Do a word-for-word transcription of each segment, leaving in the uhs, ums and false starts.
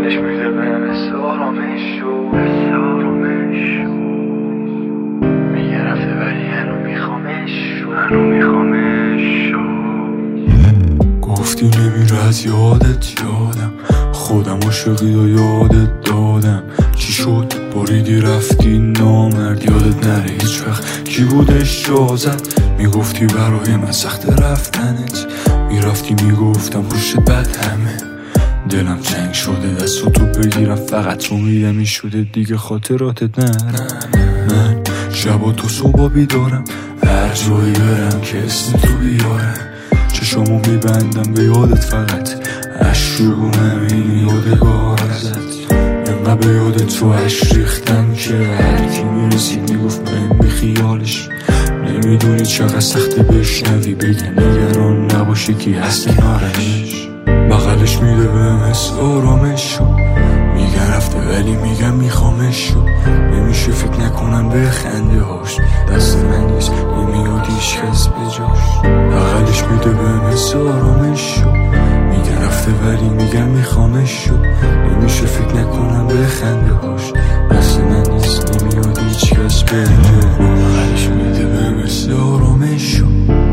بغلش میده به مثل آرامش شو مثل آرامش شو میگه رفته ولی هنو میخوامش شو هنو میخوامش شو. گفتی نمیره از یادت یادم، خودم عاشقی و یادت دادم. چی شد باریدی رفتی نامرد، یادت نره هیچ وقت کی بودش جازت. میگفتی برای من سخت رفتنت، میرفتی میگفتم پشت بد همه. دلم چنگ شده دست و تو بگیرم، فقط امیدم این شده دیگه خاطراتت نرم. من شبا تو صبح بیدارم، هر جایی برم که اسم تو بیارم. چشامو میبندم به یادت، فقط عشق رو همین یادگار ازت. انقدر به یادت تو عشق ریختم که هر کی میرسید میگفت من بی خیالش. نمیدونی چقدر سخته بشنوی بگه نگران نباشی کی هست کنارش. بغلش میده به مثل آرامش شو، میگه رفته ولی میگم میخوامش شو. نمیشه فکر نکنم به خنده هاش، دست من نیست نمیاد هیچ کس به جاش. بغلش میده به مثل آرامش شو، میگه رفته ولی میگم میخوامش شو. نمیشه فکر نکنم به خنده هاش، دست من نیست نمیاد هیچ کس به جاش. بغلش میده به مثل آرامش شو،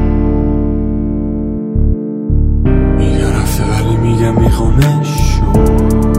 میگه رفته ولی میگم میخوامش شو.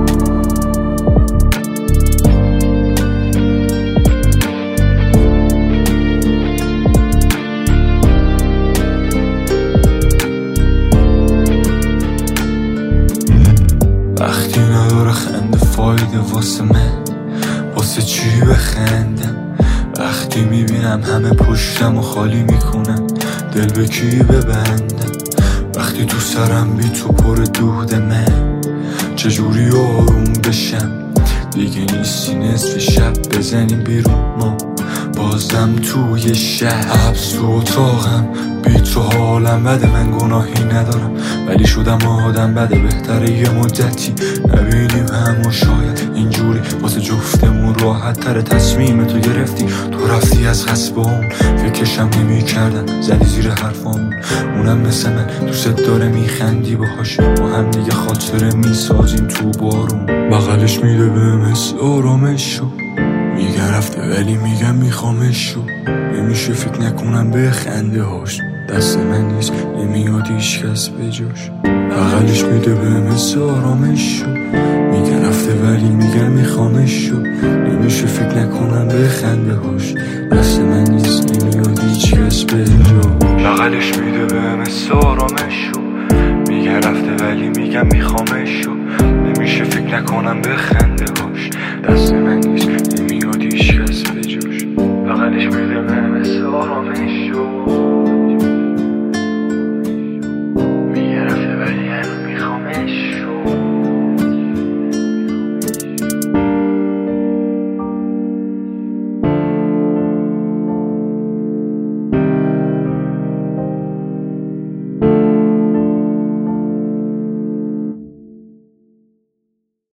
وقتی نداره خنده فایده واسه من، واسه چی بخندم؟ وقتی میبینم همه پشتم و خالی میکنم، دل به کی ببندم؟ وقتی تو سرم بی تو پر دود من، چجوری آروم بشم؟ دیگه نیستی نصف شب بزنیم بیرون، ما بازم توی شهر. حبس تو اتاقم بی تو حالم بده، من گناهی ندارم ولی شدم آدم بده. بهتره یه مدتی نبینیم همو، شاید اینجوری واسه جفتمون راحت تره. تصمیم تو گرفتی، تو رفتی از غصب اون، فکرشم نمی کردم زدی زیر حرفامون. اونم مثل من دوست داره میخندی باهاش، با هم دیگه خاطره میسازیم تو بارون. بغلش میده به مثل آرامش شو، میگه رفته ولی میگم میخوامش شو. نمیشه فکر نکنم به خنده هاش، دست من نیست نمیاد هیچ کس به جاش. بغلش میده به مثل آرامش شو، میگه رفته ولی میگم میخوامش شو. نمیشه فکر نکنم به خنده هاش، دست من نیست نمیاد هیچ کس به جاش. بغلش میده به مثل آرامش شو، میگه رفته ولی میگم میخوامش شو. نمیشه فکر نکنم به خنده هاش، دست من نیست نمیاد هیچ کس به جاش. بغلش میده به مثل آرامش